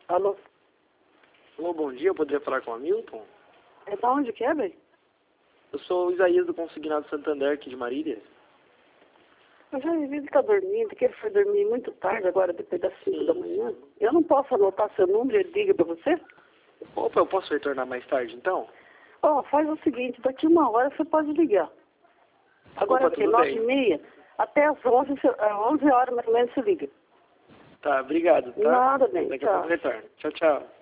Alô? Alô, bom dia, eu poderia falar com o Hamilton? É da onde que é, bem? Eu sou o Isaías do Consignado Santander, aqui de Marília. Eu já vi que tá dormindo, que ele foi dormir muito tarde, agora depois das 5 da manhã. Eu não posso anotar seu número, ele liga pra você? Opa, eu posso retornar mais tarde, então? Ó, faz o seguinte, daqui 1 hora você pode ligar. Agora Opa, aqui, tudo 9h30, até às 11 horas mais ou menos você liga. Tá, obrigado, tá? Nada, bem, Daqui a pouco tchau. eu retorno. Tchau, tchau.